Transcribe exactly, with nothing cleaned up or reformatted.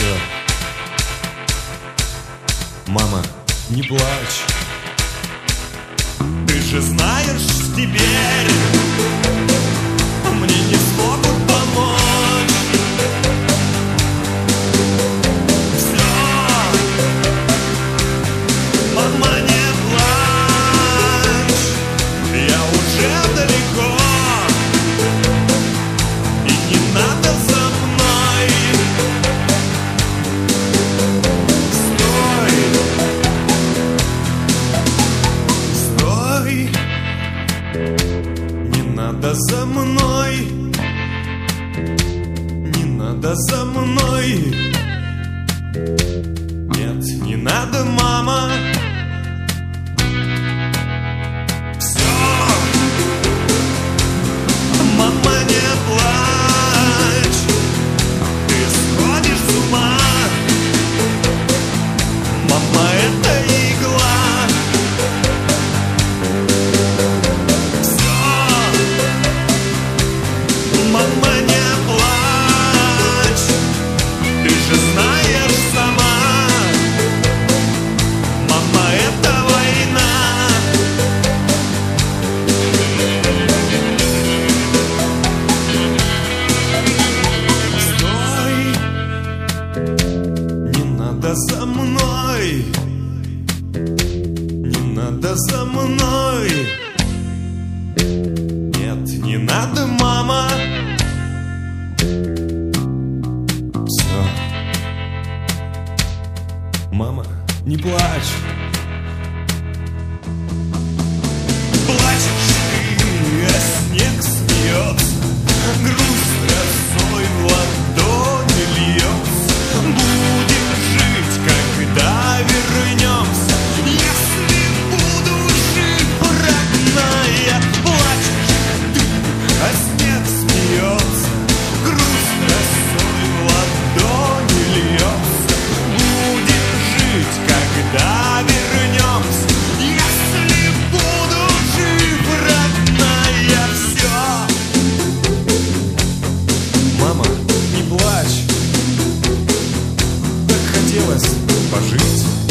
все. Мама, не плачь. Ты же знаешь, теперь мне не смогут помочь. Все, мама, не плачь. Я уже далеко, и не надо за мной. Стой, стой, не надо за мной, не надо за мной. Нет, не надо, мама. Все, мама, не плачь. Ты сходишь с ума. Мама, это игла. Все, мама, не плачь. Ты же знаешь сама. Мама, это война. Стой, не надо за мной, не надо за мной. Нет, не надо, мама. Все, мама, не плачь. Плачешь ты, а снег смеется, груз росой в ладони льется. Будем жить, когда вернемся, если буду жив, родная. Плачешь ты, а снег смеется, груз росой в ладони льется. Будем жить, когда вернемся, если буду жив, родная. Все, Мама, не плачь. Так хотелось пожить.